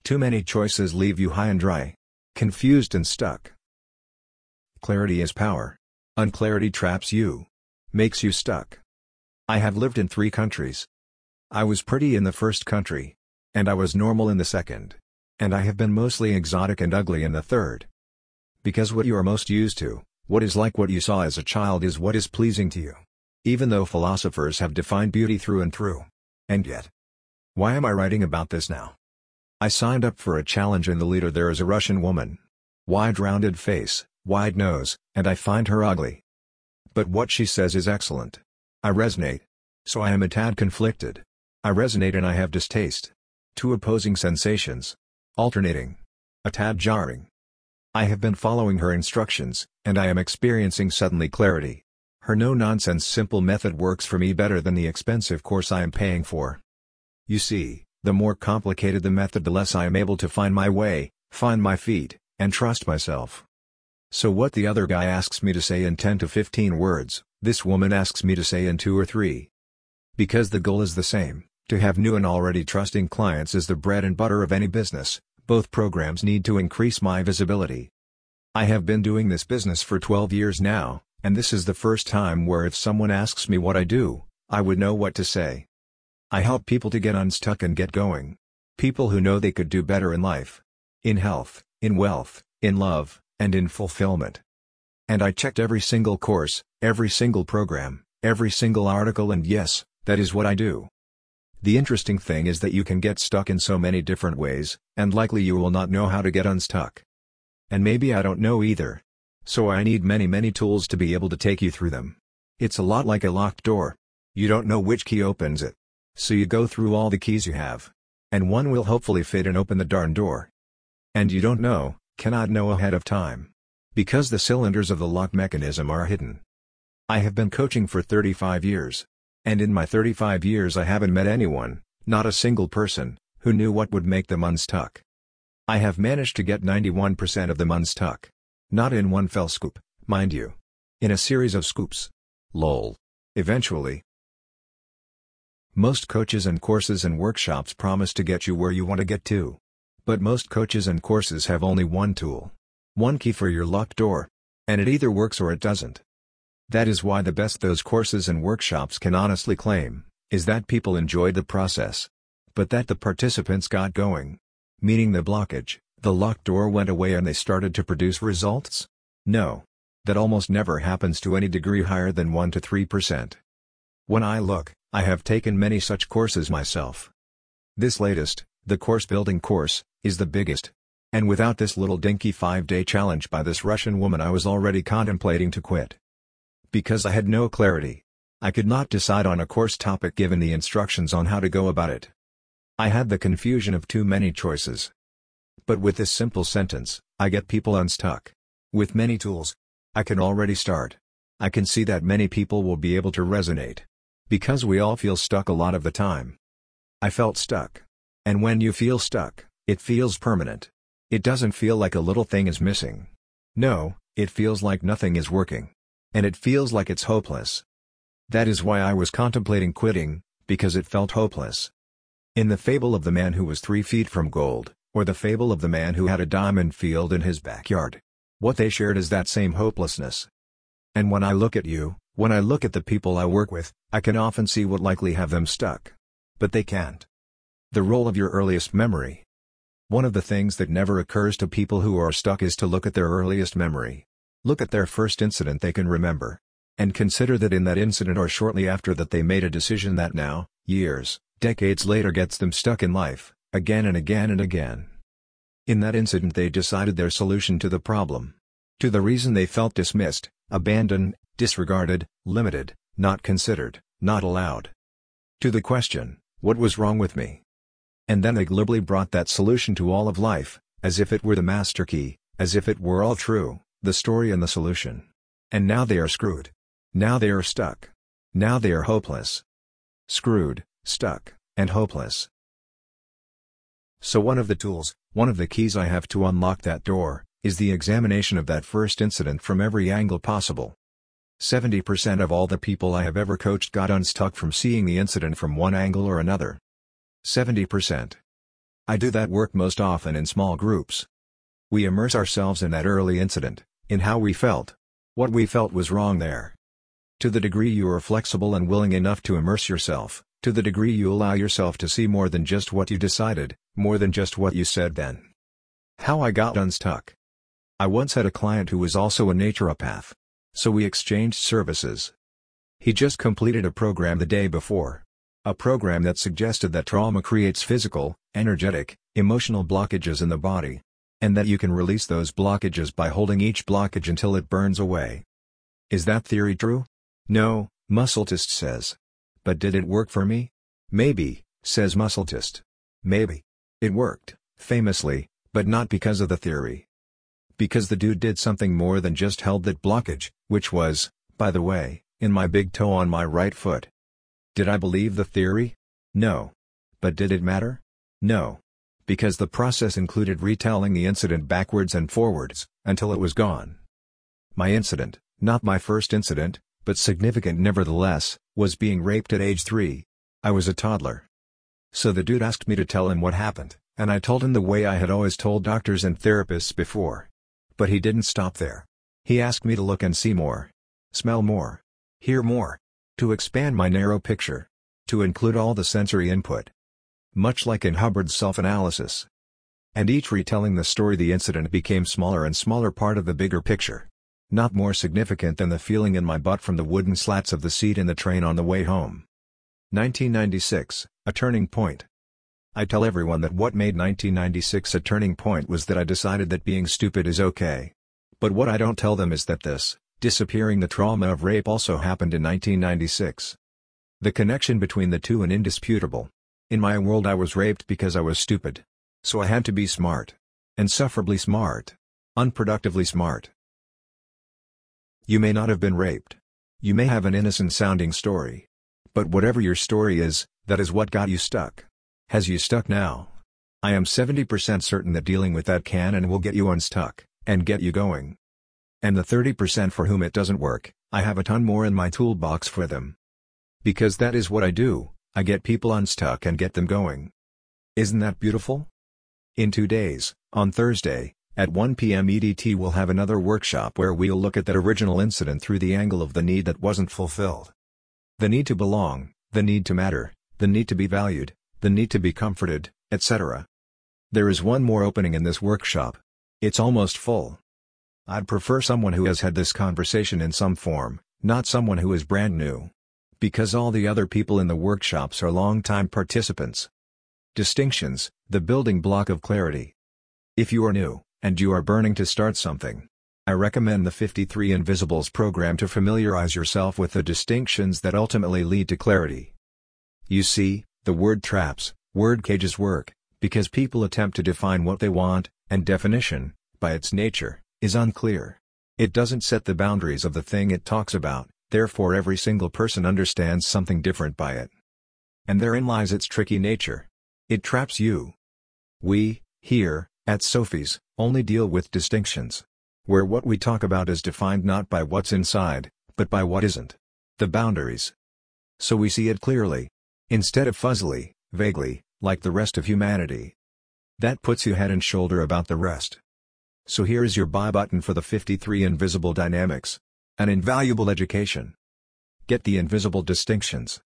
Too many choices leave you high and dry, confused and stuck. Clarity is power. Unclarity traps you, makes you stuck. I have lived in 3 countries. I was pretty in the first country, and I was normal in the second, and I have been mostly exotic and ugly in the third. Because what you are most used to, what is like what you saw as a child, is what is pleasing to you, even though philosophers have defined beauty through and through. And yet, why am I writing about this now? I signed up for a challenge in the leader. There is a Russian woman. Wide rounded face, wide nose, and I find her ugly. But what she says is excellent. I resonate. So I am a tad conflicted. I resonate and I have distaste. 2 opposing sensations. Alternating. A tad jarring. I have been following her instructions, and I am experiencing suddenly clarity. Her no-nonsense simple method works for me better than the expensive course I am paying for. You see, the more complicated the method, the less I am able to find my way, find my feet, and trust myself. So what the other guy asks me to say in 10 to 15 words, this woman asks me to say in 2 or 3. Because the goal is the same, to have new and already trusting clients is the bread and butter of any business. Both programs need to increase my visibility. I have been doing this business for 12 years now, and this is the first time where if someone asks me what I do, I would know what to say. I help people to get unstuck and get going. People who know they could do better in life. In health, in wealth, in love, and in fulfillment. And I checked every single course, every single program, every single article, and yes, that is what I do. The interesting thing is that you can get stuck in so many different ways, and likely you will not know how to get unstuck. And maybe I don't know either. So I need many tools to be able to take you through them. It's a lot like a locked door. You don't know which key opens it. So you go through all the keys you have. And one will hopefully fit and open the darn door. And you don't know, cannot know ahead of time. Because the cylinders of the lock mechanism are hidden. I have been coaching for 35 years. And in my 35 years I haven't met anyone, not a single person, who knew what would make them unstuck. I have managed to get 91% of them unstuck. Not in one fell swoop, mind you. In a series of scoops. Lol. Eventually. Most coaches and courses and workshops promise to get you where you want to get to. But most coaches and courses have only one tool. One key for your locked door. And it either works or it doesn't. That is why the best those courses and workshops can honestly claim, is that people enjoyed the process. But that the participants got going. Meaning the blockage, the locked door went away and they started to produce results? No. That almost never happens to any degree higher than 1 to 3%. When I look, I have taken many such courses myself. This latest, the course building course, is the biggest. And without this little dinky 5-day challenge by this Russian woman I was already contemplating to quit. Because I had no clarity. I could not decide on a course topic given the instructions on how to go about it. I had the confusion of too many choices. But with this simple sentence, I get people unstuck. With many tools, I can already start. I can see that many people will be able to resonate. Because we all feel stuck a lot of the time. I felt stuck. And when you feel stuck, it feels permanent. It doesn't feel like a little thing is missing. No, it feels like nothing is working. And it feels like it's hopeless. That is why I was contemplating quitting, because it felt hopeless. In the fable of the man who was 3 feet from gold, or the fable of the man who had a diamond field in his backyard, what they shared is that same hopelessness. And when I look at you, when I look at the people I work with, I can often see what likely have them stuck. But they can't. The role of your earliest memory. One of the things that never occurs to people who are stuck is to look at their earliest memory. Look at their first incident they can remember. And consider that in that incident or shortly after that they made a decision that now, years, decades later gets them stuck in life, again and again and again. In that incident they decided their solution to the problem. To the reason they felt dismissed, abandoned, disregarded, limited, not considered, not allowed. To the question, what was wrong with me? And then they glibly brought that solution to all of life, as if it were the master key, as if it were all true, the story and the solution. And now they are screwed. Now they are stuck. Now they are hopeless. Screwed, stuck, and hopeless. So one of the tools, one of the keys I have to unlock that door, is the examination of that first incident from every angle possible. 70% of all the people I have ever coached got unstuck from seeing the incident from one angle or another. 70%. I do that work most often in small groups. We immerse ourselves in that early incident, in how we felt. What we felt was wrong there. To the degree you are flexible and willing enough to immerse yourself, to the degree you allow yourself to see more than just what you decided, more than just what you said then. How I got unstuck. I once had a client who was also a naturopath. So we exchanged services. He just completed a program the day before. A program that suggested that trauma creates physical, energetic, emotional blockages in the body. And that you can release those blockages by holding each blockage until it burns away. Is that theory true? No, Muscultist says. But did it work for me? Maybe, says Muscultist. Maybe. It worked, famously, but not because of the theory. Because the dude did something more than just held that blockage, which was, by the way, in my big toe on my right foot. Did I believe the theory? No. But did it matter? No. Because the process included retelling the incident backwards and forwards, until it was gone. My incident, not my first incident, but significant nevertheless, was being raped at age 3. I was a toddler. So the dude asked me to tell him what happened, and I told him the way I had always told doctors and therapists before. But he didn't stop there. He asked me to look and see more. Smell more. Hear more. To expand my narrow picture. To include all the sensory input. Much like in Hubbard's self-analysis. And each retelling the story, the incident became smaller and smaller part of the bigger picture. Not more significant than the feeling in my butt from the wooden slats of the seat in the train on the way home. 1996, a turning point. I tell everyone that what made 1996 a turning point was that I decided that being stupid is okay. But what I don't tell them is that disappearing the trauma of rape also happened in 1996. The connection between the two is indisputable. In my world I was raped because I was stupid. So I had to be smart. Insufferably smart. Unproductively smart. You may not have been raped. You may have an innocent-sounding story. But whatever your story is, that is what got you stuck. Has you stuck now? I am 70% certain that dealing with that can and will get you unstuck, and get you going. And the 30% for whom it doesn't work, I have a ton more in my toolbox for them. Because that is what I do. I get people unstuck and get them going. Isn't that beautiful? In 2 days, on Thursday, at 1 p.m. EDT we'll have another workshop where we'll look at that original incident through the angle of the need that wasn't fulfilled. The need to belong, the need to matter, the need to be valued, the need to be comforted, etc. There is one more opening in this workshop. It's almost full. I'd prefer someone who has had this conversation in some form, not someone who is brand new. Because all the other people in the workshops are long-time participants. Distinctions, the building block of clarity. If you are new, and you are burning to start something, I recommend the 53 Invisibles program to familiarize yourself with the distinctions that ultimately lead to clarity. You see, the word traps, word cages work, because people attempt to define what they want, and definition, by its nature, is unclear. It doesn't set the boundaries of the thing it talks about. Therefore every single person understands something different by it. And therein lies its tricky nature. It traps you. We, here, at Sophie's, only deal with distinctions. Where what we talk about is defined not by what's inside, but by what isn't. The boundaries. So we see it clearly. Instead of fuzzily, vaguely, like the rest of humanity. That puts you head and shoulder about the rest. So here is your buy button for the 53 Invisible Dynamics. An invaluable education. Get the invisible distinctions.